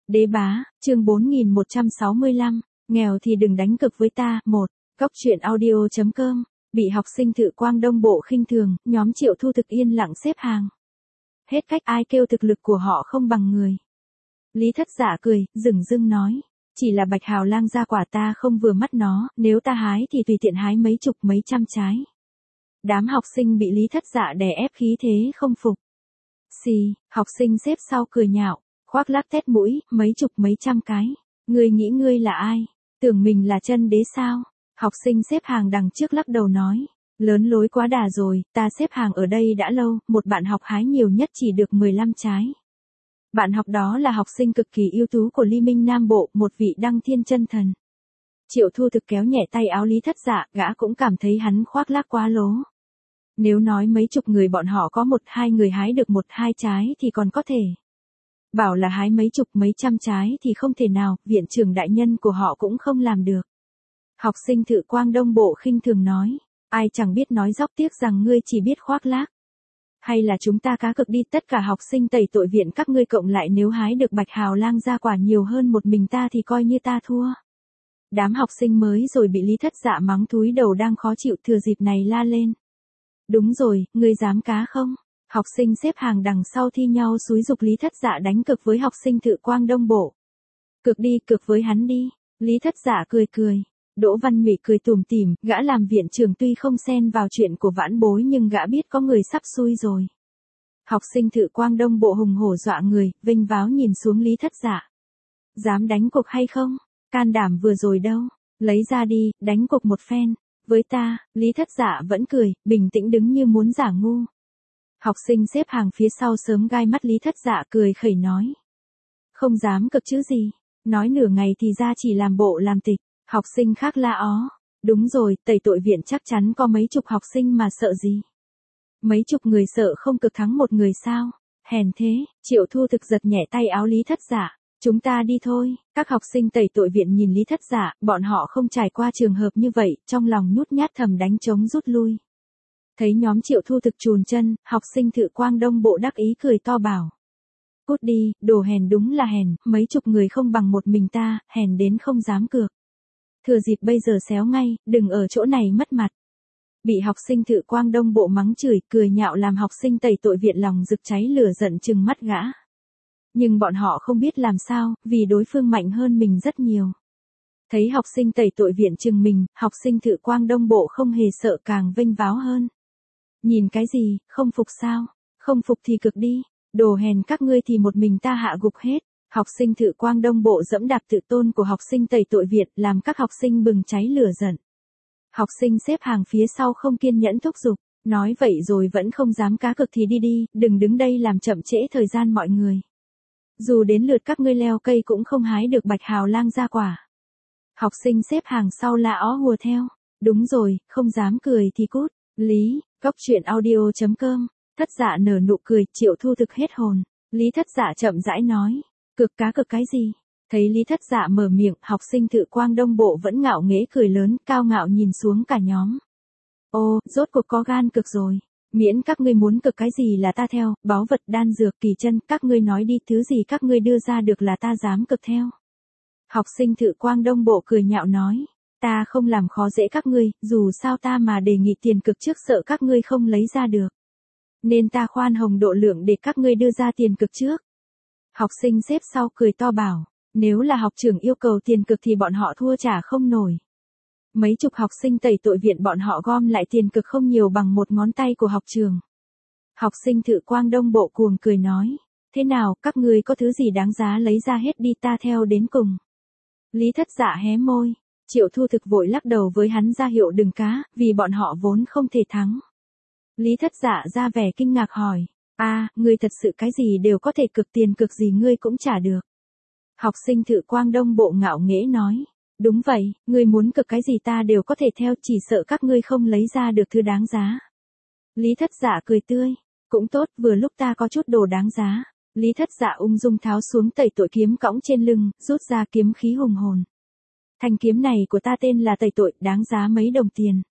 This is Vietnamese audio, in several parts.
Đế bá, chương 4165, nghèo thì đừng đánh cực với ta. Góc truyện audio.com, bị học sinh Thự Quang Đông Bộ khinh thường, nhóm Triệu Thu Thực yên lặng xếp hàng. Hết cách ai kêu thực lực của họ không bằng người. Lý Thất Dạ cười, dửng dưng nói, chỉ là bạch hào lang gia quả ta không vừa mắt nó, nếu ta hái thì tùy tiện hái mấy chục mấy trăm trái. Đám học sinh bị Lý Thất Dạ đè ép khí thế không phục. Xì, học sinh xếp sau cười nhạo, khoác lác tét mũi, mấy chục mấy trăm cái. Ngươi nghĩ ngươi là ai? Tưởng mình là chân đế sao? Học sinh xếp hàng đằng trước lắc đầu nói, lớn lối quá đà rồi, ta xếp hàng ở đây đã lâu, một bạn học hái nhiều nhất chỉ được 15 trái. Bạn học đó là học sinh cực kỳ ưu tú của Ly Minh Nam Bộ, một vị đăng thiên chân thần. Triệu Thu Thực kéo nhẹ tay áo Lý Thất Dạ, gã cũng cảm thấy hắn khoác lác quá lố. Nếu nói mấy chục người bọn họ có một hai người hái được một hai trái thì còn có thể. Bảo là hái mấy chục mấy trăm trái thì không thể nào, viện trưởng đại nhân của họ cũng không làm được. Học sinh Thự Quang Đông Bộ khinh thường nói, ai chẳng biết nói dóc tiếc rằng ngươi chỉ biết khoác lác. Hay là chúng ta cá cực đi, tất cả học sinh tẩy tội viện các ngươi cộng lại nếu hái được bạch hào lang gia quả nhiều hơn một mình ta thì coi như ta thua. Đám học sinh mới rồi bị Lý Thất Dạ mắng túi đầu đang khó chịu thừa dịp này la lên. Đúng rồi, ngươi dám cá không? Học sinh xếp hàng đằng sau thi nhau xúi giục Lý Thất Dạ đánh cực với học sinh Thự Quang Đông Bộ. Cực đi, cực với hắn đi. Lý Thất Dạ cười cười. Đỗ Văn Nhụy cười tủm tỉm, gã làm viện trưởng tuy không xen vào chuyện của vãn bối nhưng gã biết có người sắp xui rồi. Học sinh Thự Quang Đông Bộ hùng hổ dọa người, vênh váo nhìn xuống Lý Thất Dạ. Dám đánh cuộc hay không? Can đảm vừa rồi đâu? Lấy ra đi, đánh cuộc một phen. Với ta, Lý Thất Dạ vẫn cười, bình tĩnh đứng như muốn giả ngu. Học sinh xếp hàng phía sau sớm gai mắt Lý Thất Dạ cười khẩy nói. Không dám cực chứ gì. Nói nửa ngày thì ra chỉ làm bộ làm tịch. Học sinh khác la ó. Đúng rồi, tẩy tội viện chắc chắn có mấy chục học sinh mà sợ gì. Mấy chục người sợ không cực thắng một người sao. Hèn thế, Triệu Thu Thực giật nhẹ tay áo Lý Thất Dạ. Chúng ta đi thôi. Các học sinh tẩy tội viện nhìn Lý Thất Dạ, bọn họ không trải qua trường hợp như vậy, trong lòng nhút nhát thầm đánh trống rút lui. Thấy nhóm Triệu Thu Thực chùn chân, học sinh Thự Quang Đông Bộ đắc ý cười to bảo. Cút đi, đồ hèn đúng là hèn, mấy chục người không bằng một mình ta, hèn đến không dám cược. Thừa dịp bây giờ xéo ngay, đừng ở chỗ này mất mặt. Bị học sinh Thự Quang Đông Bộ mắng chửi, cười nhạo làm học sinh tẩy tội viện lòng rực cháy lửa giận trừng mắt gã. Nhưng bọn họ không biết làm sao, vì đối phương mạnh hơn mình rất nhiều. Thấy học sinh tẩy tội viện trừng mình, học sinh Thự Quang Đông Bộ không hề sợ càng vênh váo hơn. Nhìn cái gì, không phục sao? Không phục thì cực đi, đồ hèn các ngươi thì một mình ta hạ gục hết. Học sinh Thự Quang Đông Bộ dẫm đạp tự tôn của học sinh tẩy tội viện làm các học sinh bừng cháy lửa giận. Học sinh xếp hàng phía sau không kiên nhẫn thúc giục, nói vậy rồi vẫn không dám cá cực thì đi đi, đừng đứng đây làm chậm trễ thời gian mọi người. Dù đến lượt các ngươi leo cây cũng không hái được bạch hào lang gia quả. Học sinh xếp hàng sau la ó hùa theo, đúng rồi, không dám cười thì cút. Lý, góc truyện audio.com, Thất Dạ nở nụ cười, Triệu Thu Thực hết hồn. Lý Thất Dạ chậm rãi nói. Cực cá cực cái gì? Thấy Lý Thất Dạ mở miệng, học sinh Thự Quang Đông Bộ vẫn ngạo nghễ cười lớn, cao ngạo nhìn xuống cả nhóm. Ô, rốt cuộc có gan cực rồi. Miễn các ngươi muốn cực cái gì là ta theo, báu vật đan dược kỳ chân, các ngươi nói đi, thứ gì các ngươi đưa ra được là ta dám cực theo. Học sinh Thự Quang Đông Bộ cười nhạo nói, ta không làm khó dễ các ngươi, dù sao ta mà đề nghị tiền cực trước sợ các ngươi không lấy ra được. Nên ta khoan hồng độ lượng để các ngươi đưa ra tiền cực trước. Học sinh xếp sau cười to bảo, nếu là học trưởng yêu cầu tiền cực thì bọn họ thua trả không nổi. Mấy chục học sinh tẩy tội viện bọn họ gom lại tiền cực không nhiều bằng một ngón tay của học trường. Học sinh Thự Quang Đông Bộ cuồng cười nói, thế nào, các ngươi có thứ gì đáng giá lấy ra hết đi, ta theo đến cùng. Lý Thất Dạ hé môi, Triệu Thu Thực vội lắc đầu với hắn ra hiệu đừng cá, vì bọn họ vốn không thể thắng. Lý Thất Dạ ra vẻ kinh ngạc hỏi, ngươi thật sự cái gì đều có thể cực, tiền cực gì ngươi cũng trả được. Học sinh Thự Quang Đông Bộ ngạo nghễ nói, đúng vậy, ngươi muốn cực cái gì ta đều có thể theo, chỉ sợ các ngươi không lấy ra được thứ đáng giá. Lý Thất Dạ cười tươi, cũng tốt, vừa lúc ta có chút đồ đáng giá. Lý Thất Dạ ung dung tháo xuống tẩy tội kiếm cõng trên lưng, rút ra kiếm khí hùng hồn. Thanh kiếm này của ta tên là tẩy tội, đáng giá mấy đồng tiền.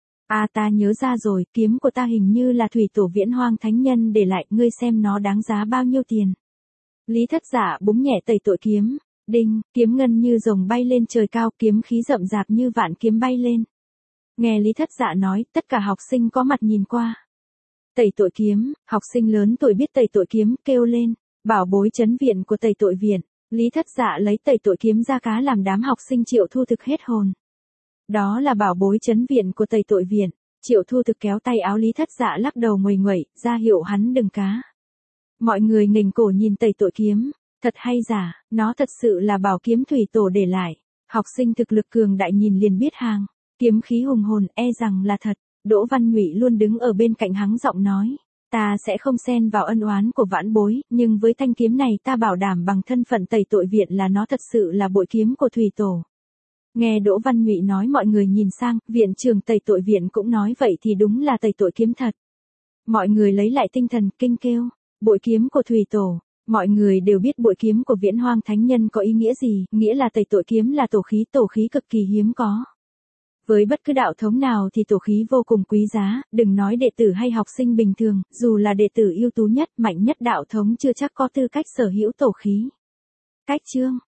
Ta nhớ ra rồi, kiếm của ta hình như là Thủy Tổ Viễn Hoang Thánh Nhân để lại, ngươi xem nó đáng giá bao nhiêu tiền. Lý Thất Dạ búng nhẹ tẩy tội kiếm, đinh, kiếm ngân như rồng bay lên trời cao, kiếm khí rậm rạp như vạn kiếm bay lên. Nghe Lý Thất Dạ nói, tất cả học sinh có mặt nhìn qua. Tẩy tội kiếm, học sinh lớn tuổi biết tẩy tội kiếm, kêu lên, bảo bối trấn viện của tẩy tội viện. Lý Thất Dạ lấy tẩy tội kiếm ra cá làm đám học sinh Triệu Thu Thực hết hồn. Đó là bảo bối trấn viện của tẩy tội viện. Triệu Thu Thực kéo tay áo Lý Thất Dạ lắc đầu nguầy nguậy, ra hiệu hắn đừng cá. Mọi người nghềnh cổ nhìn tẩy tội kiếm, thật hay giả, nó thật sự là bảo kiếm thủy tổ để lại. Học sinh thực lực cường đại nhìn liền biết hàng, kiếm khí hùng hồn e rằng là thật. Đỗ Văn Nhụy luôn đứng ở bên cạnh hắng giọng nói, ta sẽ không xen vào ân oán của vãn bối, nhưng với thanh kiếm này ta bảo đảm bằng thân phận tẩy tội viện là nó thật sự là bội kiếm của thủy tổ. Nghe Đỗ Văn Nhụy nói mọi người nhìn sang, viện trưởng tẩy tội viện cũng nói vậy thì đúng là tẩy tội kiếm thật. Mọi người lấy lại tinh thần, kinh kêu, bội kiếm của thủy tổ. Mọi người đều biết bội kiếm của Viễn Hoang Thánh Nhân có ý nghĩa gì, nghĩa là tẩy tội kiếm là tổ khí cực kỳ hiếm có. Với bất cứ đạo thống nào thì tổ khí vô cùng quý giá, đừng nói đệ tử hay học sinh bình thường, dù là đệ tử ưu tú nhất, mạnh nhất đạo thống chưa chắc có tư cách sở hữu tổ khí. Cách chương